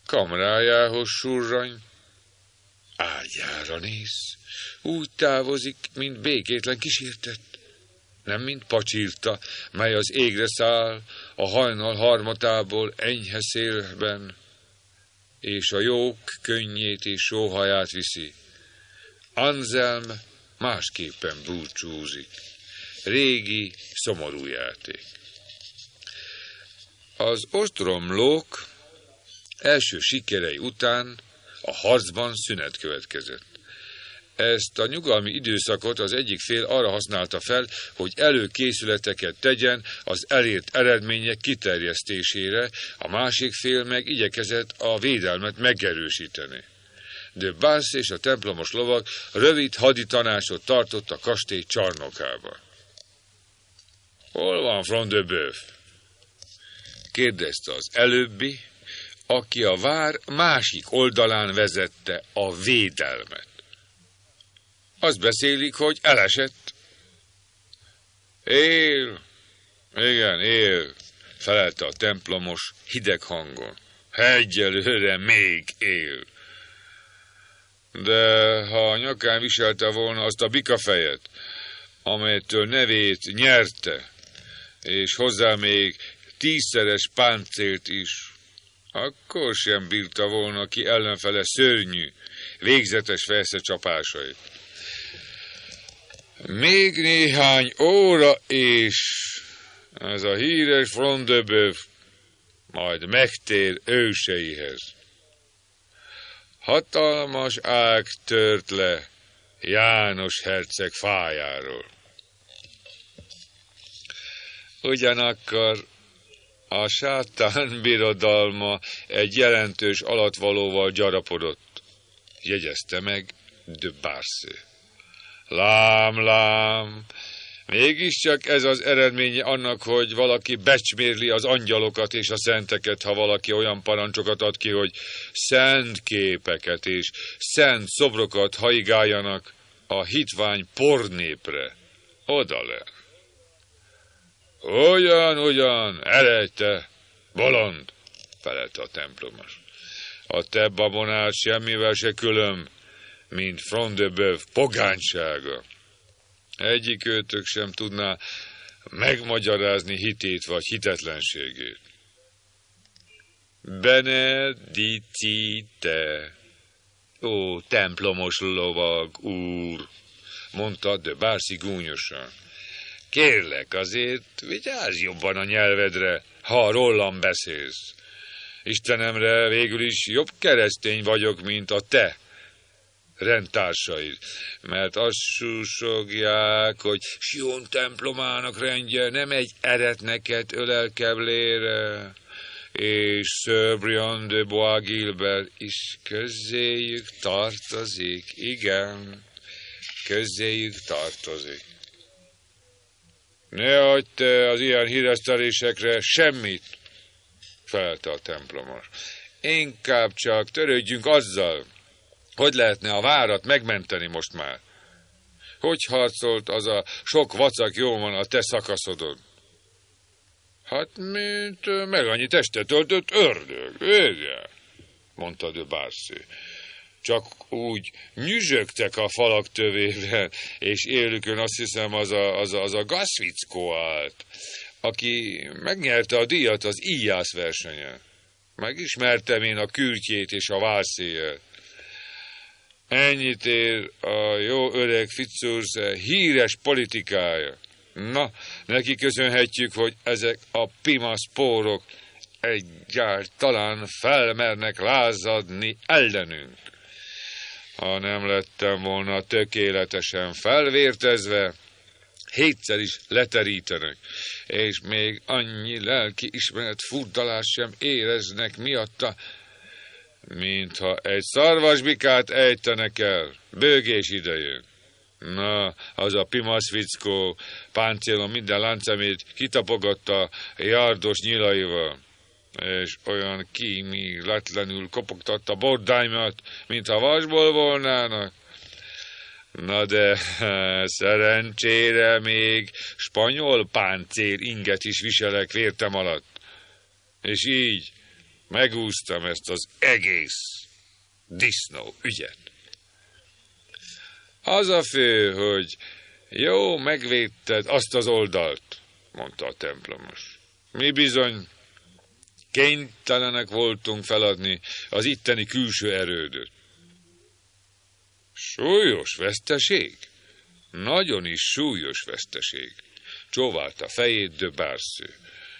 kamrájához surrany, ágyára néz, úgy távozik, mint békétlen kísértett, nem mint pacsirta, mely az égre száll, a hajnal harmatából enyhe szélben, és a jók könnyét és sóhaját viszi. Anselm másképpen búcsúzik. Régi, szomorú játék. Az ostromlók első sikerei után a harcban szünet következett. Ezt a nyugalmi időszakot az egyik fél arra használta fel, hogy előkészületeket tegyen az elért eredmények kiterjesztésére, a másik fél meg igyekezett a védelmet megerősíteni. De Bars és a templomos lovag rövid haditanácsot tartott a kastély csarnokában. Hol van Front de Bœuf? Kérdezte az előbbi, aki a vár másik oldalán vezette a védelmet. Azt beszélik, hogy elesett. Él. Igen, él, felelte a templomos hideg hangon. Egyelőre még él. De ha a nyakán viselte volna azt a bikafejet, amelytől nevét nyerte, és hozzá még 10-szeres páncélt is, akkor sem bírta volna ki ellenfele szörnyű, végzetes felszecsapásait. Még néhány óra, és ez a híres Front de Bœuf majd megtér őseihez. Hatalmas ág tört le János herceg fájáról. Ugyanakkor a sátán birodalma egy jelentős alatvalóval gyarapodott, jegyezte meg de Barse. Lám, mégiscsak ez az eredménye annak, hogy valaki becsmérli az angyalokat és a szenteket, ha valaki olyan parancsokat ad ki, hogy szent képeket és szent szobrokat haigáljanak a hitvány pornépre. Odalen. Ugyan, elejte, bolond, felelte a templomos. A te babonád semmivel se különb, mint Front de Bœuf pogánysága. Egyik őtök sem tudná megmagyarázni hitét vagy hitetlenségét. Benedicite, ó, templomos lovag úr, mondta de Barsi gúnyosan. Kérlek, azért vigyázz jobban a nyelvedre, ha rólam beszélsz. Istenemre végül is jobb keresztény vagyok, mint a te rendtársaid, mert azt susogják, hogy Sion templomának rendje nem egy eretneket ölel keblére, és Sir Brian de Bois Guilbert is közéjük tartozik, igen, közéjük tartozik. Ne adj te az ilyen híresztelésekre semmit, felelte a templomos. Inkább csak törődjünk azzal, hogy lehetne a várat megmenteni most már. Hogy harcolt az a sok vacak jóman a te szakaszodon? Hát, mint meg annyi testet öltött ördög, igen, mondta de Barse. Csak úgy nyüzsögtek a falak tövében, és élükön azt hiszem az a Gasvickó állt, aki megnyerte a díjat az íjász versenyen. Megismertem én a kürtjét és a válszéjjel. Ennyit ér a jó öreg Fitzurse híres politikája. Na, neki köszönhetjük, hogy ezek a pimaszpórok egyáltalán felmernek lázadni ellenünk. Ha nem lettem volna tökéletesen felvértezve, 7-szer is leterítenek, és még annyi lelki ismeret furdalást sem éreznek miatta, mintha egy szarvasbikát ejtenek el, bőgés idején. Na, az a pimasz fickó páncélon minden láncemét kitapogatta járdos nyilaival, és olyan kíméletlenül kopogtatta bordáimat, mintha vasból volnának. Na de szerencsére még spanyol páncél inget is viselek vértem alatt. És így Megúsztam ezt az egész disznó ügyet. Az a fő, hogy jó, megvédted azt az oldalt, mondta a templomos. Mi bizony kénytelenek voltunk feladni az itteni külső erődöt. Súlyos veszteség? Nagyon is súlyos veszteség, csóválta fejét de Barcy.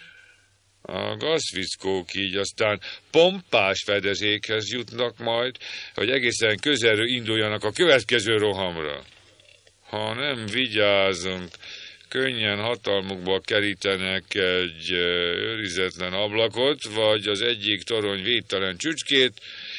A gazfickók így aztán pompás fedezékhez jutnak majd, hogy egészen közelről induljanak a következő rohamra. Ha nem vigyázunk, könnyen hatalmukba kerítenek egy őrizetlen ablakot, vagy az egyik torony védtelen csücskét,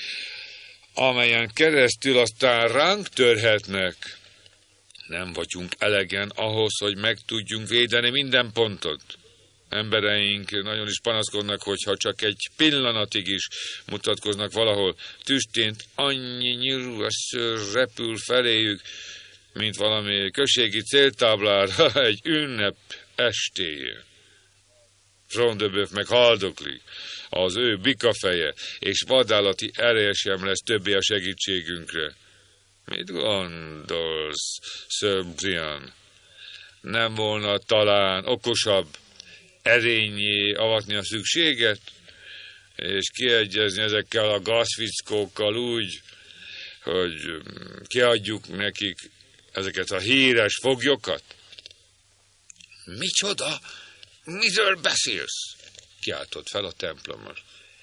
amelyen keresztül aztán ránk törhetnek. Nem vagyunk elegen ahhoz, hogy meg tudjunk védeni minden pontot. Embereink nagyon is panaszkodnak, hogyha csak egy pillanatig is mutatkoznak valahol tüstént, annyi nyíló szőr repül feléjük, mint valami községi céltáblára egy ünnep estéjén. Front de Bœuf meg haldoklik, az ő bikafeje és vadállati ereje sem lesz többé a segítségünkre. Mit gondolsz, Sir Brian? Nem volna talán okosabb erényé avatni a szükséget, és kiegyezni ezekkel a gazfickókkal úgy, hogy kiadjuk nekik ezeket a híres foglyokat? Micsoda? Miről beszélsz? Kiáltott fel a templomos.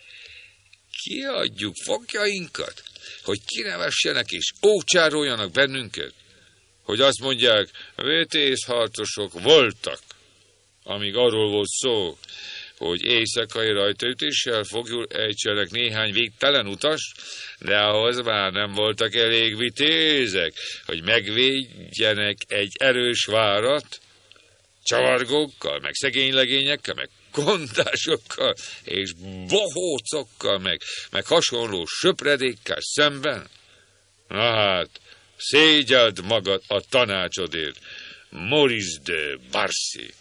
Kiadjuk fogjainkat, hogy kinevessenek és ócsároljanak bennünket? Hogy azt mondják, vétészharcosok voltak, amíg arról volt szó, hogy éjszakai rajtaütéssel fogjul ejtsenek néhány végtelen utas, de ahhoz már nem voltak elég vitézek, hogy megvédjenek egy erős várat, csavargókkal, meg szegénylegényekkel, meg kontásokkal, és bohócokkal, meg hasonló söpredékkel szemben. Na hát, szégyeld magad a tanácsodért, Maurice de Barcy.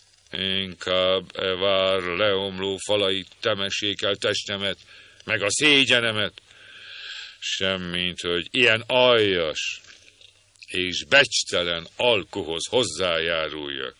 Inkább vár leomló falait temessék el testemet, meg a szégyenemet, semmint, hogy ilyen aljas és becstelen alkuhoz hozzájáruljak.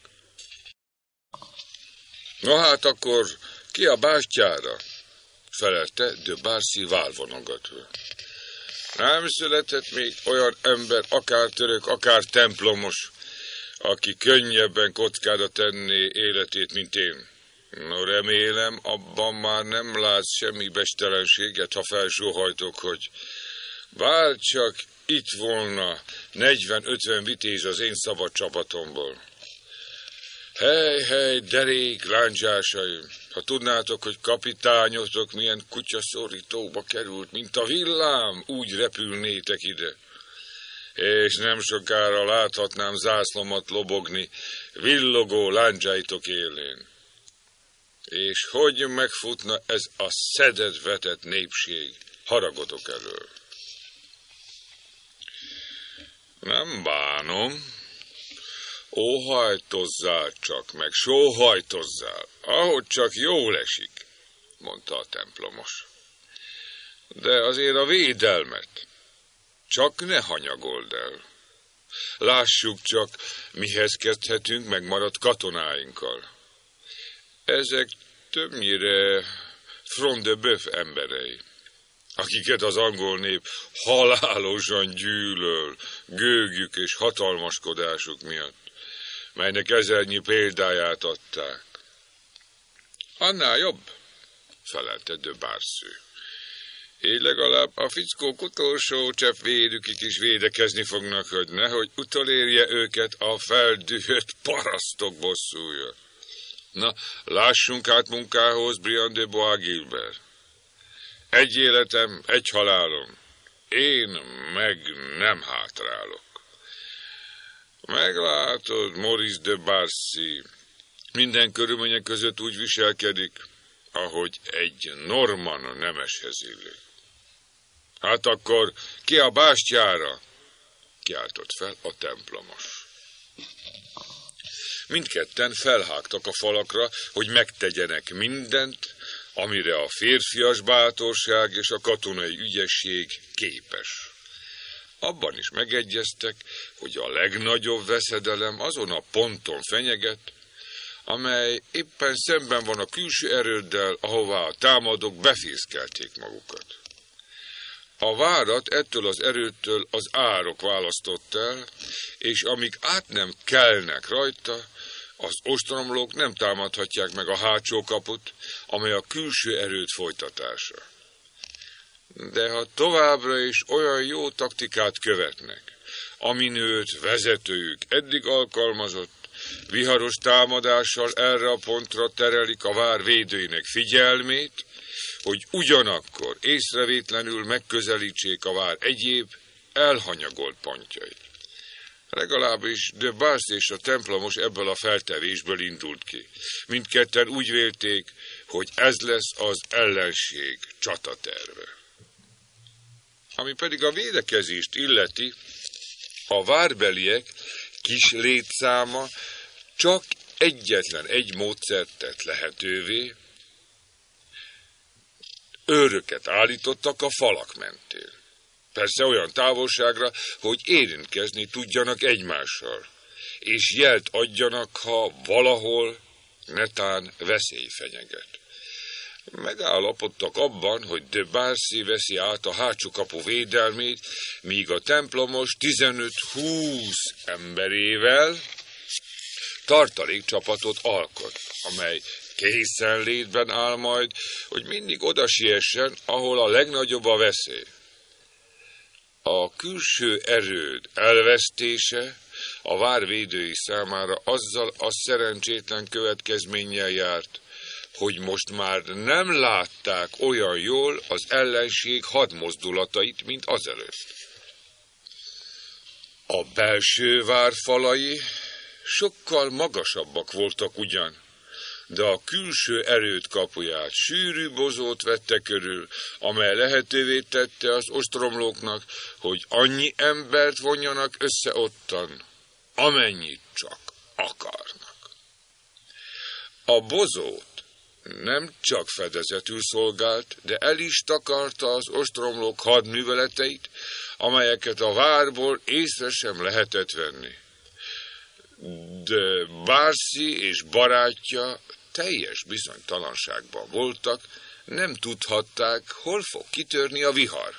Na hát akkor ki a bástyára? Felelte de Barcy válvonogatva. Nem született még olyan ember, akár török, akár templomos, aki könnyebben kockára tenné életét, mint én. No, remélem, abban már nem látsz semmi bestelenséget, ha felsóhajtok, hogy bár csak itt volna 40-50 vitéz az én szabad csapatomból. Hely, derék, lándzsásaim, ha tudnátok, hogy kapitányotok milyen kutyaszorítóba került, mint a villám, úgy repülnétek ide. És nem sokára láthatnám zászlomat lobogni villogó lándzsáitok élén. És hogy megfutna ez a szedett-vetett népség haragotok elől? Nem bánom. Óhajtozzál csak, meg sóhajtozzál, ahogy csak jól esik, mondta a templomos. De azért a védelmet csak ne hanyagold el. Lássuk csak, mihez kezdhetünk megmaradt katonáinkkal. Ezek többnyire Front de Bœuf emberei, akiket az angol nép halálosan gyűlöl gőgük és hatalmaskodásuk miatt, melynek ezernyi példáját adták. Annál jobb, felelte de Barcy. Így legalább a fickók utolsó csepp védükig is védekezni fognak, hogy nehogy utolérje őket a feldühött parasztok bosszúja. Na, lássunk át munkához, Brian de Bois Guilbert. Egy életem, egy halálom. Én meg nem hátrálok. Meglátod, Maurice de Barcy minden körülmények között úgy viselkedik, ahogy egy norman nemeshez illik. Hát akkor ki a bástyára? Kiáltott fel a templomos. Mindketten felhágtak a falakra, hogy megtegyenek mindent, amire a férfias bátorság és a katonai ügyesség képes. Abban is megegyeztek, hogy a legnagyobb veszedelem azon a ponton fenyeget, amely éppen szemben van a külső erőddel, ahová a támadók befészkelték magukat. A várat ettől az erőtől az árok választott el, és amíg át nem kelnek rajta, az ostromlók nem támadhatják meg a hátsó kaput, amely a külső erőd folytatása. De ha továbbra is olyan jó taktikát követnek, amin őt vezetőjük eddig alkalmazott, viharos támadással erre a pontra terelik a vár védőinek figyelmét, hogy ugyanakkor észrevétlenül megközelítsék a vár egyéb elhanyagolt pontjait. Legalábbis de Bász és a templomos ebből a feltevésből indult ki. Mindketten úgy vélték, hogy ez lesz az ellenség csataterve. Ami pedig a védekezést illeti, a várbeliek kis létszáma csak egyetlen egy módszert tett lehetővé, őröket állítottak a falak mentén. Persze olyan távolságra, hogy érintkezni tudjanak egymással, és jelt adjanak, ha valahol netán veszély fenyeget. Megállapodtak abban, hogy de Barcy veszi át a hátsó kapu védelmét, míg a templomos 15-20 emberével tartalékcsapatot alkot, amely készenlétben áll majd, hogy mindig oda siessen, ahol a legnagyobb a veszély. A külső erőd elvesztése a várvédői számára azzal a szerencsétlen következménnyel járt, hogy most már nem látták olyan jól az ellenség hadmozdulatait, mint azelőtt. A belső vár falai sokkal magasabbak voltak ugyan, de a külső erőd kapuját sűrű bozót vette körül, amely lehetővé tette az ostromlóknak, hogy annyi embert vonjanak össze ottan, amennyit csak akarnak. A bozót nem csak fedezetül szolgált, de el is takarta az ostromlók hadműveleteit, amelyeket a várból észre sem lehetett venni. De Barcy és barátja teljes bizonytalanságban voltak, nem tudhatták, hol fog kitörni a vihar.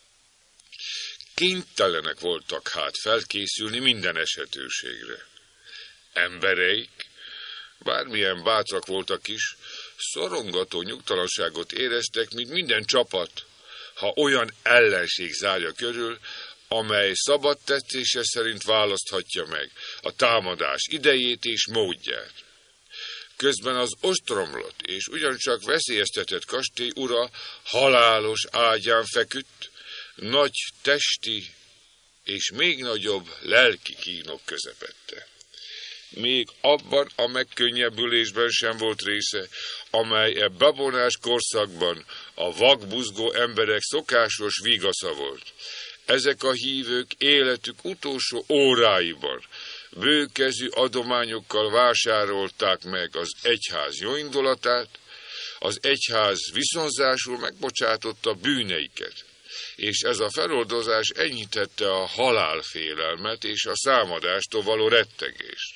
Kénytelenek voltak hát felkészülni minden esetőségre. Embereik, bármilyen bátrak voltak is, szorongató nyugtalanságot éreztek, mint minden csapat, ha olyan ellenség zárja körül, amely szabad tetszése szerint választhatja meg a támadás idejét és módját. Közben az ostromlott és ugyancsak veszélyeztetett kastély ura halálos ágyán feküdt, nagy testi és még nagyobb lelki kínok közepette. Még abban a megkönnyebbülésben sem volt része, amely e babonás korszakban a vakbuzgó emberek szokásos vigasza volt. Ezek a hívők életük utolsó óráiban bőkezű adományokkal vásárolták meg az egyház jóindulatát, az egyház viszonzásul megbocsátotta bűneiket, és ez a feloldozás enyhítette a halálfélelmet és a számadástól való rettegést.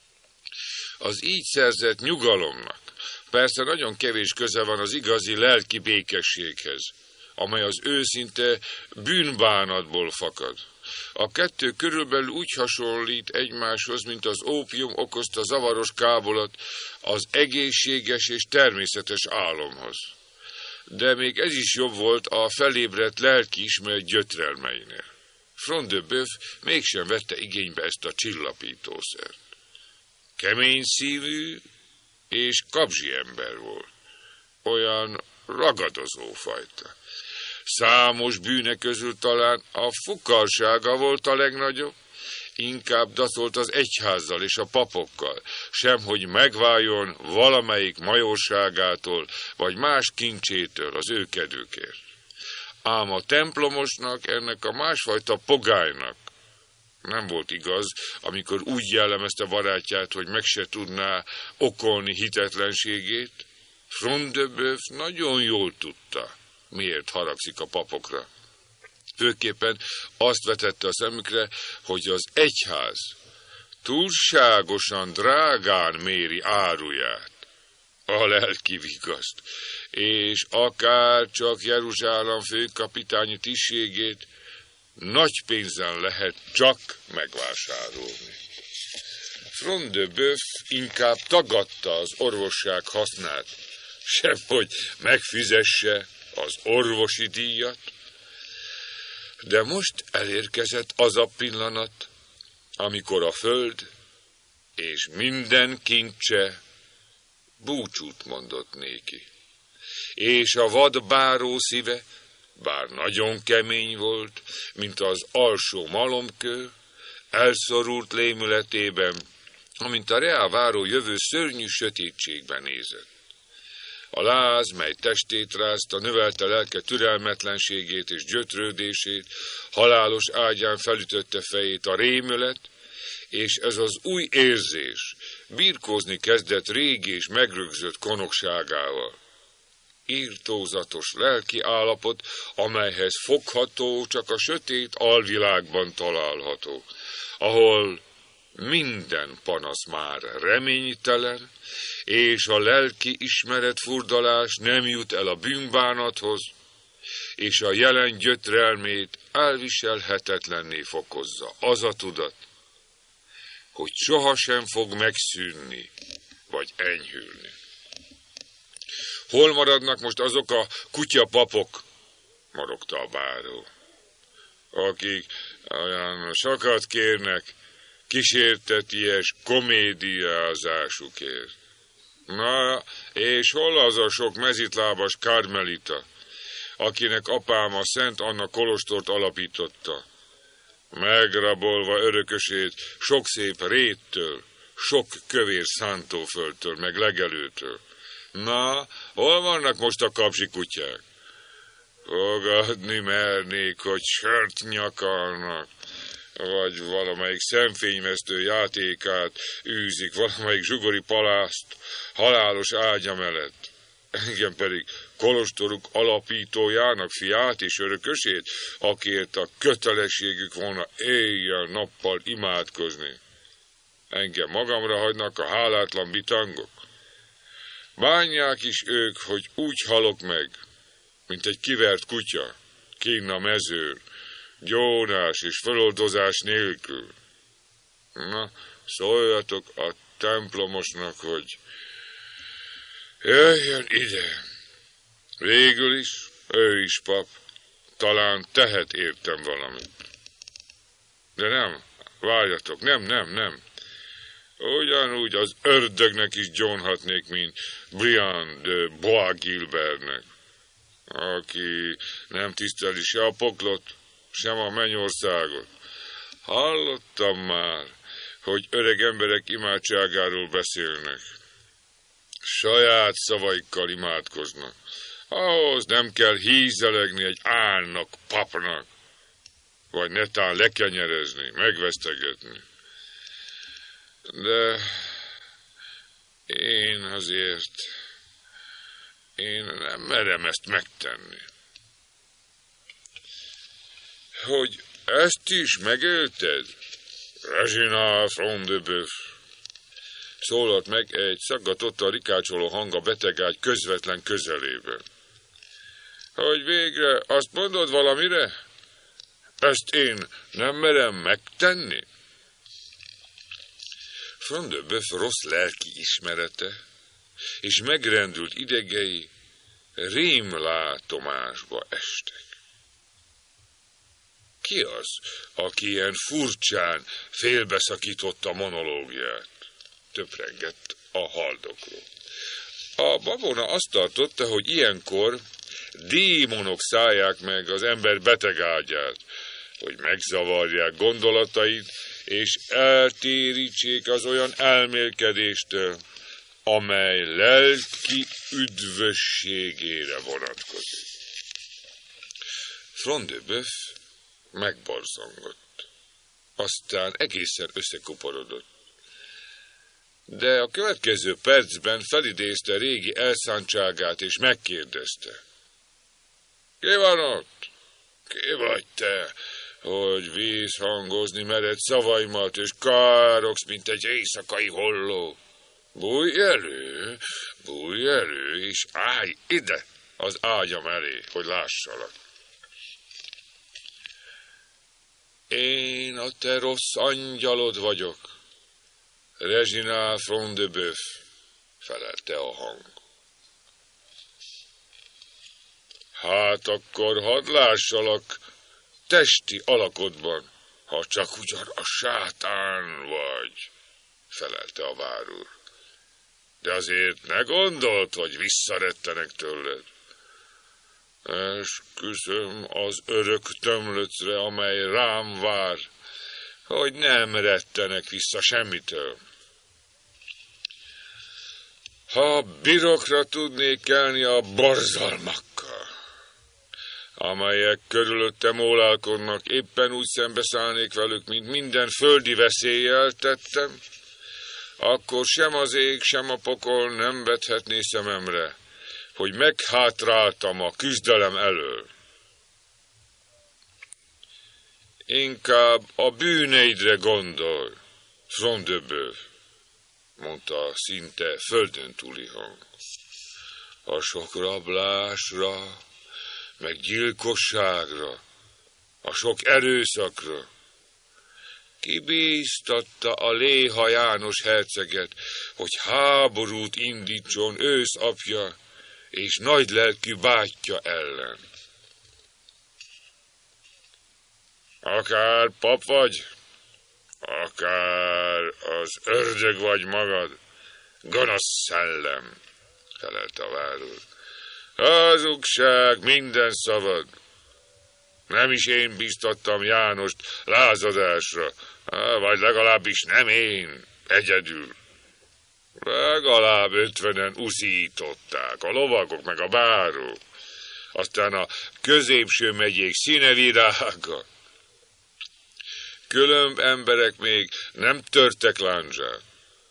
Az így szerzett nyugalomnak persze nagyon kevés köze van az igazi lelki békességhez, amely az őszinte bűnbánatból fakad. A kettő körülbelül úgy hasonlít egymáshoz, mint az ópium okozta zavaros kábulat az egészséges és természetes álomhoz. De még ez is jobb volt a felébredt lelkiismeret gyötrelmeinél. Front de Boeuf mégsem vette igénybe ezt a csillapítószert. Kemény szívű és kabzsi ember volt, olyan ragadozó fajta. Számos bűne közül talán a fukalsága volt a legnagyobb, inkább dacolt az egyházzal és a papokkal, semhogy megváljon valamelyik majorságától, vagy más kincsétől az ő kedvükért. Ám a templomosnak, ennek a másfajta pogálynak nem volt igaz, amikor úgy jellemezte barátját, hogy meg se tudná okolni hitetlenségét. Front de Boeuf nagyon jól tudta, miért haragszik a papokra. Főképpen azt vetette a szemükre, hogy az egyház túlságosan drágán méri áruját, a lelki vigaszt, és akár csak Jeruzsálem főkapitányi tisztségét nagy pénzen lehet csak megvásárolni. Front de Boeuf inkább tagadta az orvosság hasznát, semhogy megfizesse az orvosi díjat, de most elérkezett az a pillanat, amikor a föld és minden kincse búcsút mondott néki, és a vadbáró szíve, bár nagyon kemény volt, mint az alsó malomkő, elszorult lémületében, amint a reáváró jövő szörnyű sötétségben nézett. A láz, mely testét rázta, növelte lelke türelmetlenségét és gyötrődését, halálos ágyán felütötte fejét a rémület, és ez az új érzés birkózni kezdett régi és megrögzött konokságával. Írtózatos lelki állapot, amelyhez fogható csak a sötét alvilágban található, ahol minden panasz már reménytelen, és a lelki ismeretfurdalás nem jut el a bűnbánathoz, és a jelen gyötrelmét elviselhetetlenné fokozza az a tudat, hogy sohasem fog megszűnni, vagy enyhülni. Hol maradnak most azok a kutyapapok, morogta a báró, akik olyan sokat kérnek kísérteties komédiázásukért? Na, és hol az a sok mezitlábas karmelita, akinek apám a Szent Anna kolostort alapította, megrabolva örökösét sok szép réttől, sok kövér szántóföldtől, meg legelőtől? Na, hol vannak most a kapzsi kutyák? Fogadni mernék, hogy sört nyakalnak, vagy valamelyik szemfényvesztő játékát űzik, valamelyik zsugori palászt halálos ágya mellett. Engem pedig kolostoruk alapítójának fiát és örökösét, akiért a kötelességük volna éjjel-nappal imádkozni. Engem magamra hagynak a hálátlan bitangok. Bánják is ők, hogy úgy halok meg, mint egy kivert kutya, kinn a mezőn, gyónás és feloldozás nélkül. Na, szóljatok a templomosnak, hogy jöjjön ide. Végül is, ő is pap, talán tehet értem valamit. De nem, várjatok, nem. Ugyanúgy az ördögnek is gyónhatnék, mint Brian de Bois Gilbertnek, aki nem tiszteli se a poklot, sem a mennyországot. Hallottam már, hogy öreg emberek imádságáról beszélnek. Saját szavaikkal imádkoznak. Ahhoz nem kell hízelegni egy álnak, papnak, vagy netán lekenyerezni, megvesztegetni. De én nem merem ezt megtenni. Hogy ezt is megélted, Reginald Front de Boeuf? Szólalt meg egy szaggatottan rikácsoló hang a betegágy közvetlen közelében. Hogy végre azt mondod valamire? Ezt én nem merem megtenni? Front de Boeuf rossz lelki ismerete és megrendült idegei rémlátomásba estek. Ki az, aki ilyen furcsán félbeszakította monológiát? Töprengett a haldokló. A babona azt tartotta, hogy ilyenkor démonok szállják meg az ember betegágyát, hogy megzavarják gondolatait, és eltérítsék az olyan elmélkedéstől, amely lelki üdvösségére vonatkozik. Front de Boeuf megborzongott, aztán egészen összekuporodott. De a következő percben felidézte régi elszántságát, és megkérdezte. Ki van ott? Ki vagy te, hogy vízhangozni mered szavaimat, és károgsz, mint egy éjszakai holló? Bújj elő, és állj ide az ágyam elé, hogy lássalak. Én a te rossz angyalod vagyok, Reginald Front-de-Bœuf, felelte a hang. Hát akkor hadd lássalak testi alakodban, ha csak ugyan a sátán vagy, felelte a várúr. De azért ne gondolt, hogy visszarettenek tőled. Esküszöm az örök tömlöcre, amely rám vár, hogy nem rettenek vissza semmitől. Ha birokra tudnék kelni a borzalmakkal, amelyek körülöttem ólálkodnak, éppen úgy szembeszállnék velük, mint minden földi veszéllyel tettem, akkor sem az ég, sem a pokol nem vethetné szememre, hogy meghátráltam a küzdelem elől. Inkább a bűneidre gondolj, Front-de-Bœuf, mondta szinte földön túli hang. A sok rablásra, meg gyilkosságra, a sok erőszakra. Kibíztatta a Léha János herceget, hogy háborút indítson őszapja és nagylelkű bátyja ellen. Akár pap vagy, akár az ördög vagy magad, gonosz szellem, felelte a várúr. Hazugság minden szavad. Nem is én bíztattam Jánost lázadásra, vagy legalábbis nem én, egyedül. Legalább 50-en uszították, a lovagok meg a bárók, aztán a középső megyék színevirága. Különb emberek még nem törtek lándzsát.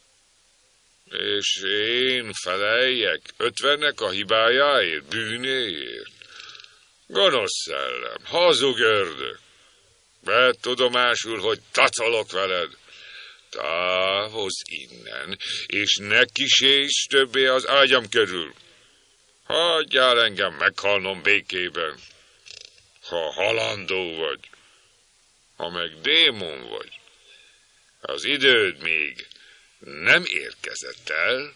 És én feleljek 50-nek a hibájáért, bűnéért? Gonosz szellem, hazug ördög. Vedd tudomásul, hogy tacolok veled. Távozz innen, és ne kísérj többé az ágyam körül. Hagyjál engem meghalnom békében. Ha halandó vagy, ha meg démon vagy, az időd még nem érkezett el,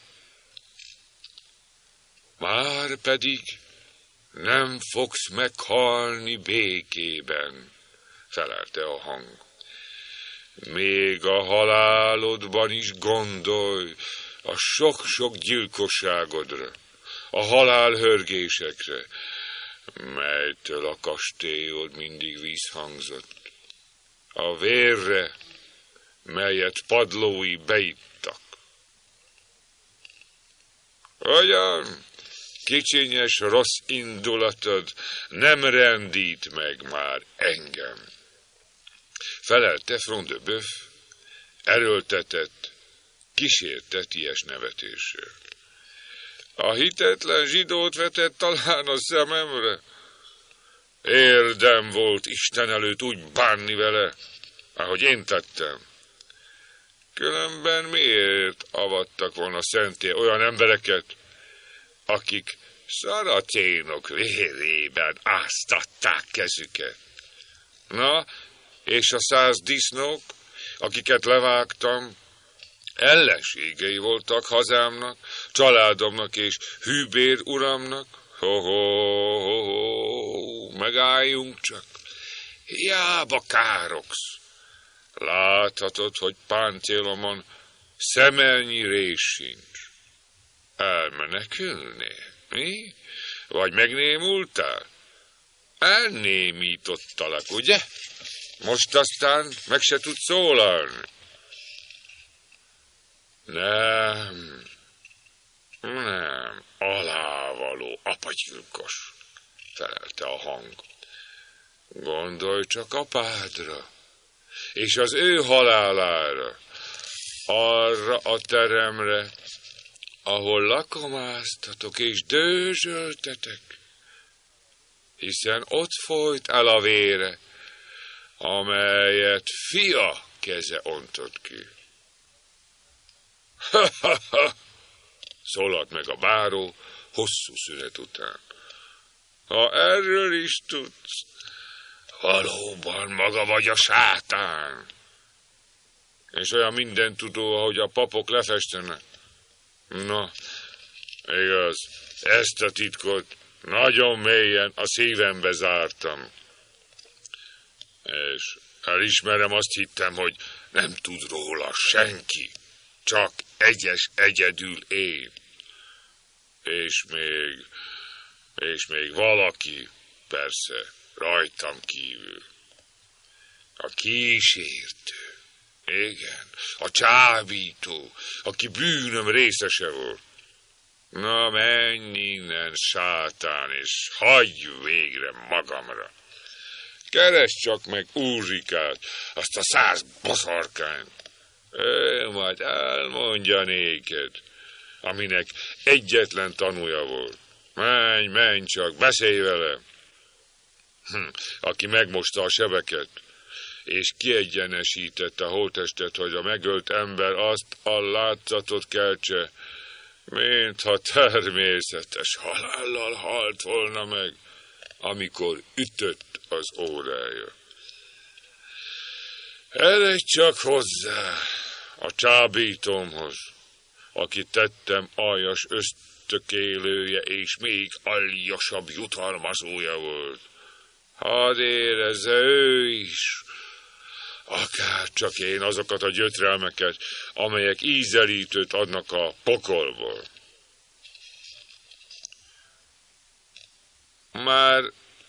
már pedig nem fogsz meghalni békében, felelte a hang. Még a halálodban is gondolj a sok-sok gyilkosságodra, a halálhörgésekre, melytől a kastélyod mindig visszhangzott, a vérre, melyet padlói beittak. Olyan kicsinyes rossz indulatod nem rendít meg már engem, felelte Front-de-Bœuf erőltetett, kísérteties nevetéssel. A hitetlen zsidót vetett talán a szememre? Érdem volt Isten előtt úgy bánni vele, ahogy én tettem. Különben miért avattak volna szenté olyan embereket, akik szaracénok vérében áztatták kezüket? Na, és a 100 disznók, akiket levágtam, ellenségei voltak hazámnak, családomnak és hűbér uramnak. Megálljunk csak, hiába károgsz. Láthatod, hogy páncélomon szemelnyi rés sincs. Elmenekülnél, mi? Vagy megnémultál? Elnémítottalak, ugye? Most aztán meg se tudsz szólalni. Nem, alávaló apagyilkos, felelte a hang. Gondolj csak apádra, és az ő halálára, arra a teremre, ahol lakomáztatok és dőzsöltetek, hiszen ott folyt el a vére, amelyet fia keze ontott ki. Ha-ha-ha! Szólalt meg a báró hosszú szünet után. Ha erről is tudsz, valóban maga vagy a sátán. És olyan mindentudó, ahogy a papok lefestenek. Na, igaz, ezt a titkot nagyon mélyen a szívembe zártam. És elismerem, azt hittem, hogy nem tud róla senki, csak egyedül én. És még valaki, persze, rajtam kívül. A kísértő, igen, a csábító, aki bűnöm részese volt. Na, menj innen, sátán, és hagyj végre magamra. Keresd csak meg Ulrikát, azt a 100 boszorkányt. Ő majd elmondja néked, aminek egyetlen tanúja volt. Menj csak, beszélj vele. Aki megmosta a sebeket, és kiegyenesítette a holttestet, hogy a megölt ember azt a látszatot keltse, mintha természetes halállal halt volna meg, amikor ütött az órája. Eredj csak hozzá a csábítómhoz, akit tettem aljas ösztökélője, és még aljasabb jutalmazója volt. Hadd érezze ő is, akár csak én, azokat a gyötrelmeket, amelyek ízelítőt adnak a pokolból. Már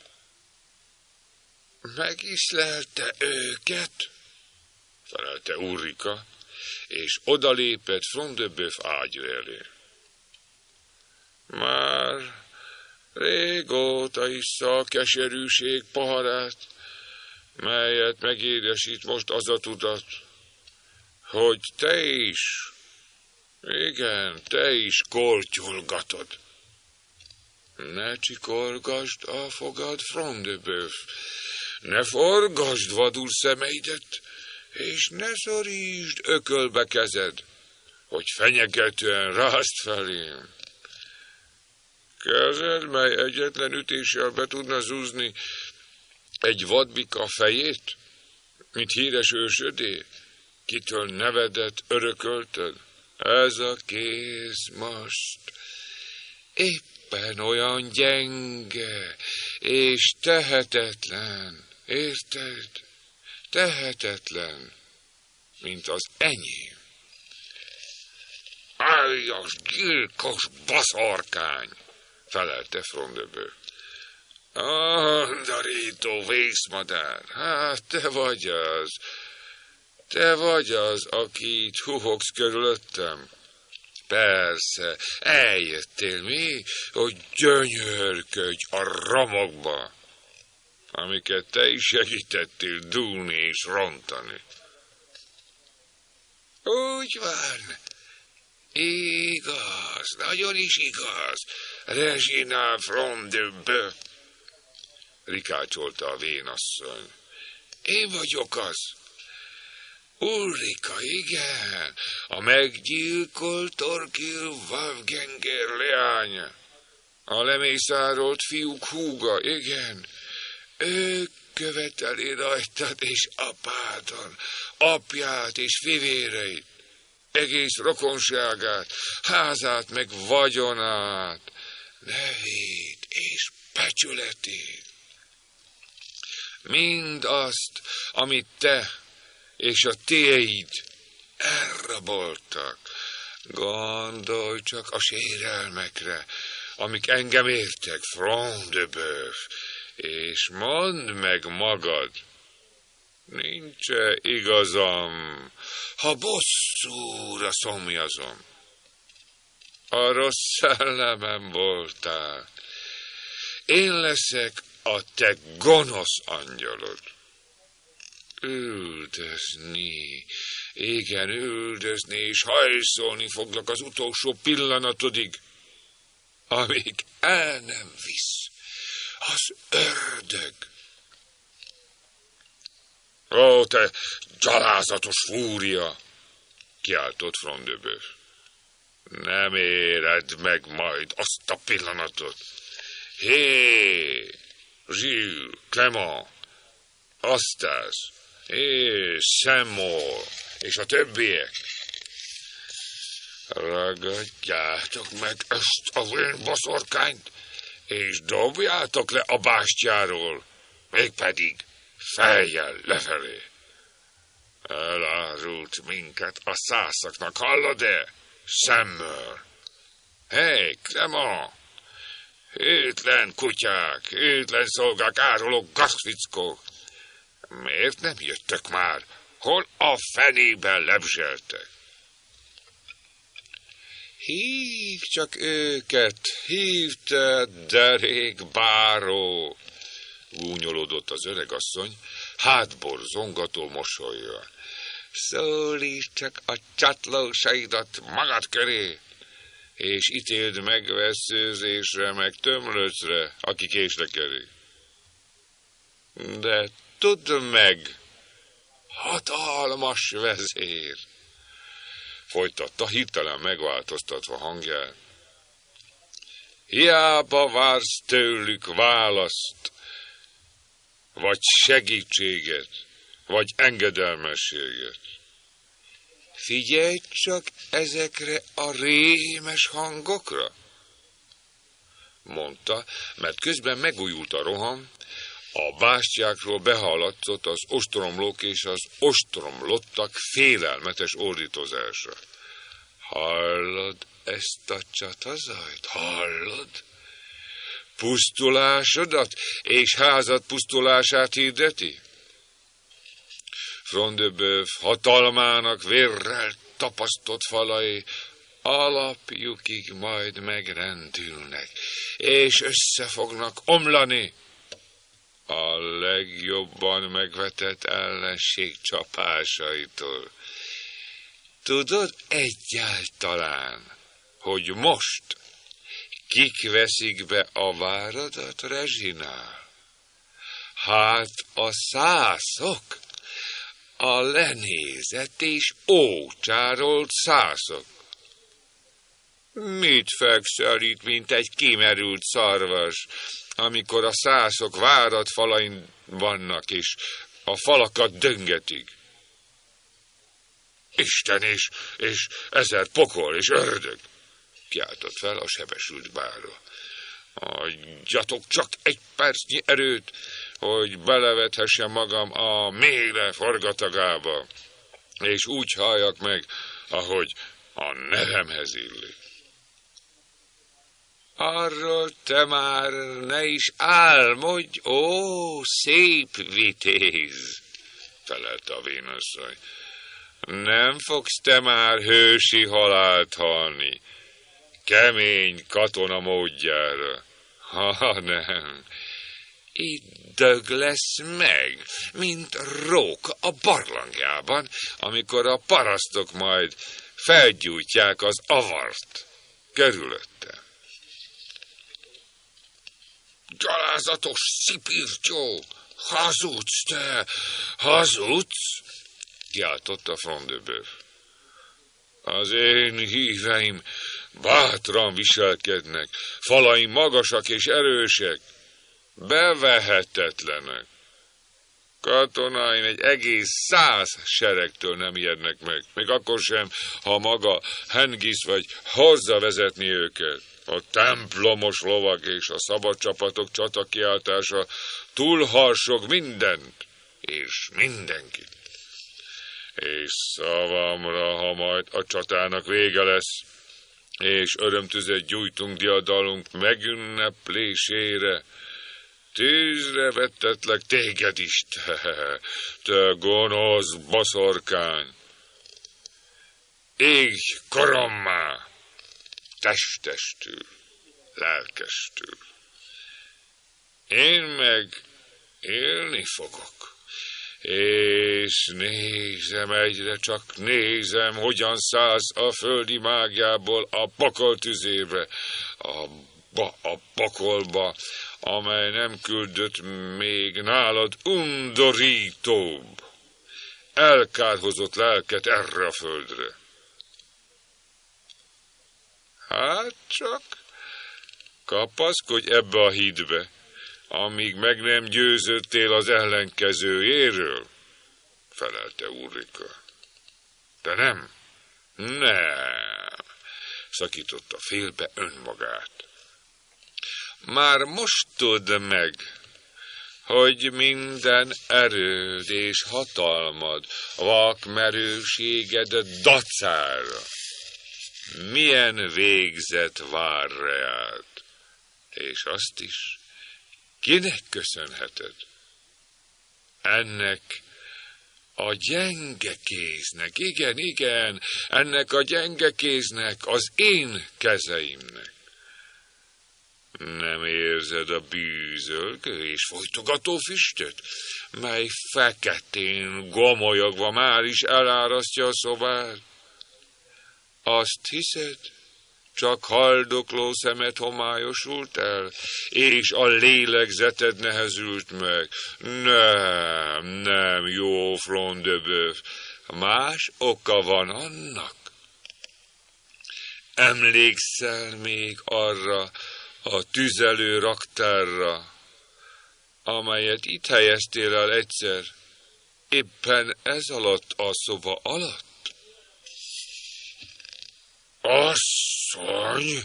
megislelte őket, felelte Ulrika, és odalépett Front de Bœuf ágya elé. Már régóta issza a keserűség poharát, melyet megédesít most az a tudat, hogy te is, igen, te is kortyolgatod. Ne csikorgasd a fogad, Front de Bœuf, ne forgasd vadul szemeidet, és ne szorítsd ökölbe kezed, hogy fenyegetően rázd felém. Kezed, mely egyetlen ütéssel be tudna zúzni egy vadbika fejét, mint híres ősödé, kitől nevedet örökölted. Ez a kéz most éppen olyan gyenge és tehetetlen, érted? Tehetetlen, mint az enyém. Áljas, gyilkos baszorkány, felelte Front de Bœuf. Andarító vészmadár, hát te vagy az, aki itt huhogsz körülöttem. Persze, eljöttél mi, hogy gyönyörködj a romokba, amiket te is segítettél dúlni és rontani. Úgy van, igaz, nagyon is igaz, Regina Front de Bœuf, rikácsolta a vénasszony. Én vagyok az. Ulrika, igen, a meggyilkolt Torkil Wolfganger leánya, a lemészárolt fiúk húga, igen, ő követeli rajtad és apádon, apját és fivéreit, egész rokonságát, házát meg vagyonát, nevét és becsületét. Mind azt, amit te és a tiéd elraboltak. Gondolj csak a sérelmekre, amik engem értek, Front de Bœuf, és mondd meg magad, nincs-e igazam, ha bosszúra szomjazom. A rossz szellemem voltál. Én leszek a te gonosz angyalod. Üldözni, igen, üldözni, és hajszolni foglak az utolsó pillanatodig, amíg el nem visz az ördög. Ó, te gyalázatos fúria! Kiáltott Front de Bœuf. Nem éred meg majd azt a pillanatot. Hé, Gilles, Clément, Eustace, és Saint-Maur, és a többiek. Ragadjátok meg ezt a vén boszorkányt, és dobjátok le a bástyáról, mégpedig fejjel lefelé. Elárult minket a szászaknak, hallod-e? Saint-Maur. Hé, Clément! Hétlen kutyák, hétlen szolgák, árulók, gazfickók! Miért nem jöttök már? Hol a fenében lebzseltek? Hívd csak őket, hívd te, derék báró! Gúnyolódott az öregasszony, hátborzongató mosollyal. Szólítsd csak a csatlósaidat magad köré, és ítéld meg veszőzésre, meg tömlöcre, aki késlekedik. De tudd meg, hatalmas vezér, folytatta hirtelen megváltoztatva hangját. Hiába vársz tőlük választ, vagy segítséget, vagy engedelmességet. Figyelj csak ezekre a rémes hangokra, mondta, mert közben megújult a roham, a bástyákról behallatszott az ostromlók és az ostromlottak félelmetes ordítozása. Hallod ezt a csatazajt? Hallod? Pusztulásodat és házad pusztulását hirdeti? Front de Bœuf hatalmának vérrel tapasztott falai alapjukig majd megrendülnek, és össze fognak omlani a legjobban megvetett ellenség csapásaitól. Tudod egyáltalán, hogy most kik veszik be a váradat, Rezsinál? Hát a szászok, a lenézett és ócsárolt szászok. Mit fekszel itt, mint egy kimerült szarvas, amikor a szászok várat falain vannak, és a falakat döngetik? Isten és ezer pokol és ördög, kiáltott fel a sebesült báró. Adjatok csak egy percnyi erőt, hogy belevethessem magam a mély forgatagába, és úgy halljak meg, ahogy a nevemhez illik. Arról te már ne is álmodj, ó, szép vitéz, felelte a vénasszony. Nem fogsz te már hősi halált halni, kemény katona módjára, hanem itt dög lesz meg, mint róka a barlangjában, amikor a parasztok majd felgyújtják az avart körülötte. Gyalázatos szipirtyó, hazudsz te, hazudsz, kiáltotta Front de Bœuf. Az én híveim bátran viselkednek, falaim magasak és erősek, bevehetetlenek. Katonáim egy egész 100 seregtől nem ijednek meg, még akkor sem, ha maga Hengist vagy Horsa vezetni őket. A templomos lovak és a szabad csapatok csatakiáltása túlharsog mindent és mindenkit. És szavamra, ha majd a csatának vége lesz, és örömtüzet gyújtunk diadalunk megünneplésére, tűzre vettetlek téged is, te gonosz boszorkány. Égj korommá, testestül, lelkestül. Én meg élni fogok, és nézem, egyre csak nézem, hogyan szállsz a földi mágiából a pokol tüzébe, a pokolba, amely nem küldött még nálad undorítóbb, elkárhozott lelket erre a földre. Hát csak kapaszkodj ebbe a hídbe, amíg meg nem győződtél az ellenkezőjéről, felelte Ulrika. De nem, szakította félbe önmagát. Már most tudd meg, hogy minden erőd és hatalmad, vakmerőséged dacára milyen végzet vár reád, és azt is kinek köszönheted? Ennek a gyenge kéznek, igen, ennek a gyenge kéznek, az én kezeimnek. Nem érzed a bűzölgő és folytogató füstöt, mely feketén gomolyogva már is elárasztja a szobát? Azt hiszed, csak haldokló szemed homályosult el, és a lélegzeted nehezült meg? Nem, jó Front de Bœuf, más oka van annak. Emlékszel még arra a tüzelő raktárra, amelyet itt helyeztél el egyszer, éppen ez alatt a szoba alatt? Asszony,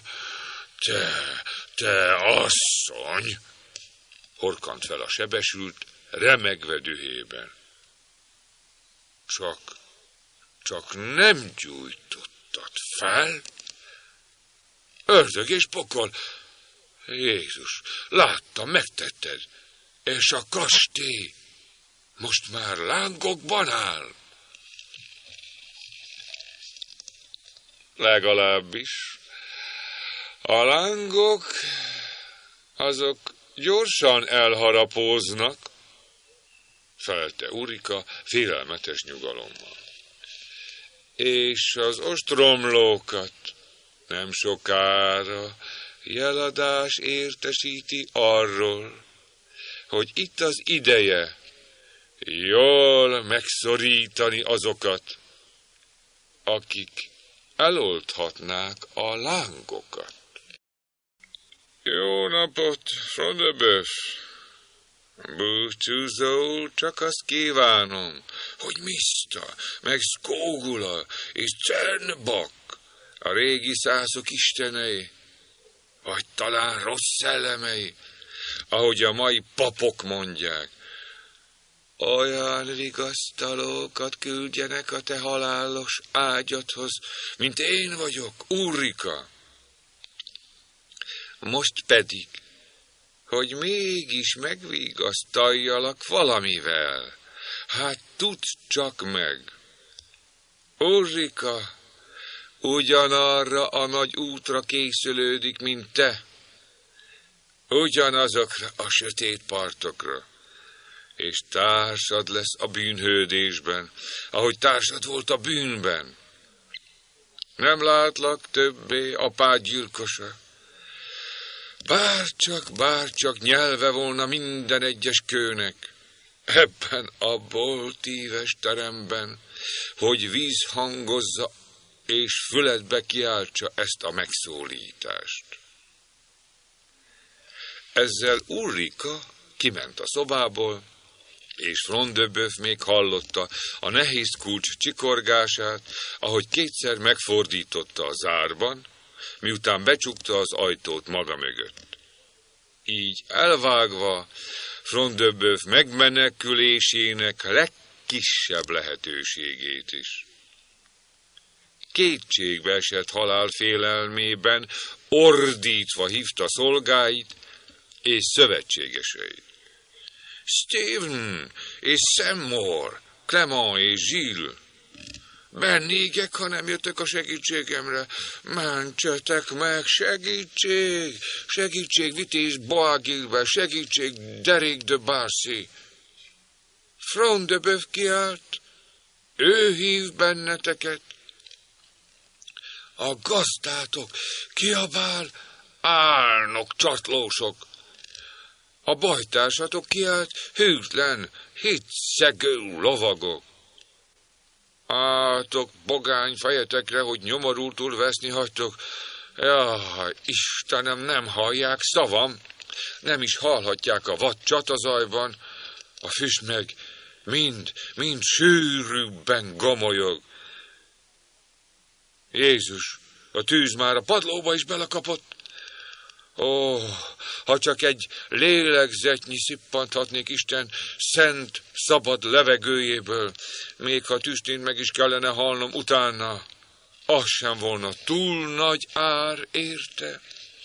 te asszony, horkant fel a sebesült, remegve dühében. Csak nem gyújtottad fel? Ördög és pokol! Jézus, láttam, megtetted, és a kastély most már lángokban áll. Legalábbis a lángok, azok gyorsan elharapóznak, felelte Ulrika félelmetes nyugalommal. És az ostromlókat nem sokára jeladás értesíti arról, hogy itt az ideje jól megszorítani azokat, akik eloldhatnák a lángokat. Jó napot, Front de Bœuf! Búcsúzóul csak azt kívánom, hogy Mista, meg Skógula és Cernbak, a régi szászok istenei, vagy talán rossz szellemei, ahogy a mai papok mondják, olyan vigasztalókat küldjenek a te halálos ágyadhoz, mint én vagyok, Ulrika. Most pedig, hogy mégis megvigasztaljalak valamivel, hát tudd csak meg. Ulrika ugyanarra a nagy útra készülődik, mint te, ugyanazokra a sötét partokra, és társad lesz a bűnhődésben, ahogy társad volt a bűnben. Nem látlak többé apád gyilkosa. Bárcsak nyelve volna minden egyes kőnek, ebben a boltíves teremben, hogy vízhangozza és füledbe kiáltsa ezt a megszólítást. Ezzel Ulrika kiment a szobából, és Front de Bœuf még hallotta a nehéz kulcs csikorgását, ahogy kétszer megfordította a zárban, miután becsukta az ajtót maga mögött. Így elvágva Front de Bœuf megmenekülésének legkisebb lehetőségét is. Kétségbe esett halál félelmében, ordítva hívta szolgáit és szövetségeseit. Stephen és Seymour, Clement és Gilles, bennégek, ha nem jöttök a segítségemre. Mentsetek meg, segítség Vitéz Boisguilbe, segítség Derek de Barcy. Front de Bœuf kiált, ő hív benneteket. A gazdátok kiabál, álnok csatlósok. A bajtársatok kiált, hűtlen, hitszegő lovagok. Átok bogány fejetekre, hogy nyomorultul veszni hagytok. Jaj, Istenem, nem hallják szavam, nem is hallhatják a vad csatazajban, a füst meg mind sűrűbben gomolyog. Jézus, a tűz már a padlóba is belekapott. Ó, ha csak egy lélegzetnyi szippanthatnék Isten szent, szabad levegőjéből, még ha tüstént meg is kellene halnom utána, az sem volna túl nagy ár érte.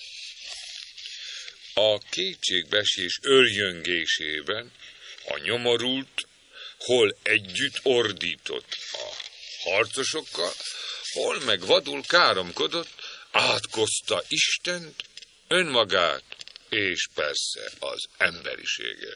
A kétségbeesés örjöngésében a nyomorult hol együtt ordított a harcosokkal, hol meg vadul káromkodott, átkozta Istent, önmagát, és persze az emberiséget.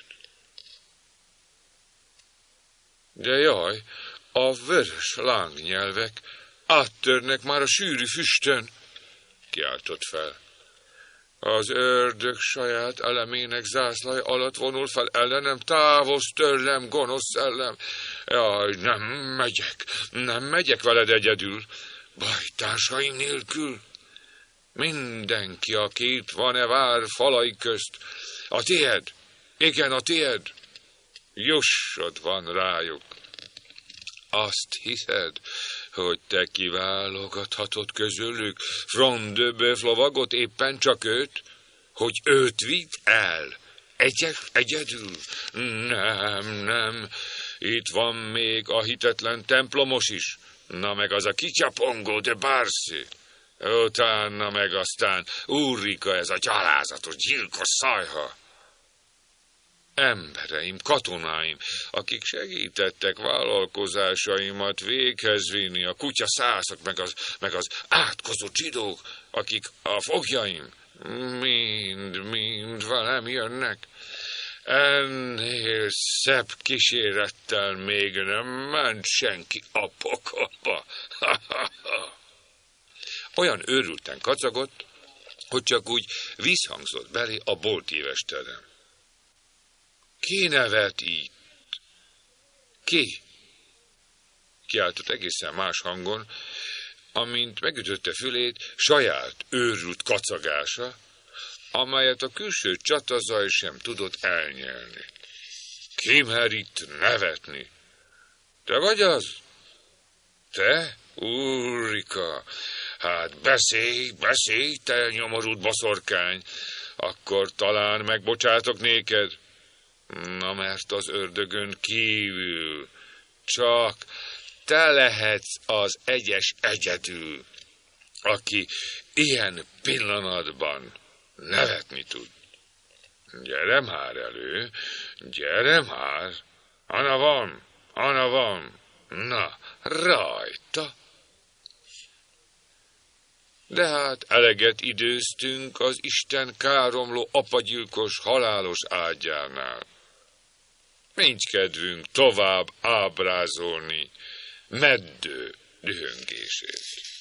De jaj, a vörös lángnyelvek áttörnek már a sűrű füstön, kiáltott fel. Az ördög saját elemének zászlaj alatt vonul fel ellenem, távozz tőlem, gonosz szellem. Jaj, nem megyek veled egyedül, bajtársaim nélkül. Mindenki, aki itt van-e vár falai közt, a tied, igen, a tied, jussod van rájuk. Azt hiszed, hogy te kiválogathatod közülük Front de Bœuf lovagot, éppen csak őt, hogy őt vidd el, egyedül? Nem, itt van még a hitetlen templomos is, na meg az a kicsapongó de Barcy. Utána meg aztán Ulrika, ez a gyalázatos, gyilkos szajha. Embereim, katonáim, akik segítettek vállalkozásaimat véghez vinni, a kutyaszászok, meg az átkozott zsidók, akik a fogjaim, mind velem jönnek. Ennél szebb kísérettel még nem ment senki a pokolba. Olyan őrülten kacagott, hogy csak úgy visszhangzott belé a boltívesterem. Ki nevet itt? Ki? Kiáltott egészen más hangon, amint megütötte fülét saját őrült kacagása, amelyet a külső csatazaj sem tudott elnyelni. Ki mer itt nevetni? Te vagy az? Te, Ulrika? Hát beszélj, te nyomorult boszorkány, akkor talán megbocsátok néked. Na, mert az ördögön kívül csak te lehetsz az egyedül, aki ilyen pillanatban nevetni tud. Gyere már elő, gyere már, Anna van, na, rajta. De hát eleget időztünk az Isten káromló apagyilkos halálos ágyánál. Nincs kedvünk tovább ábrázolni meddő dühöngését.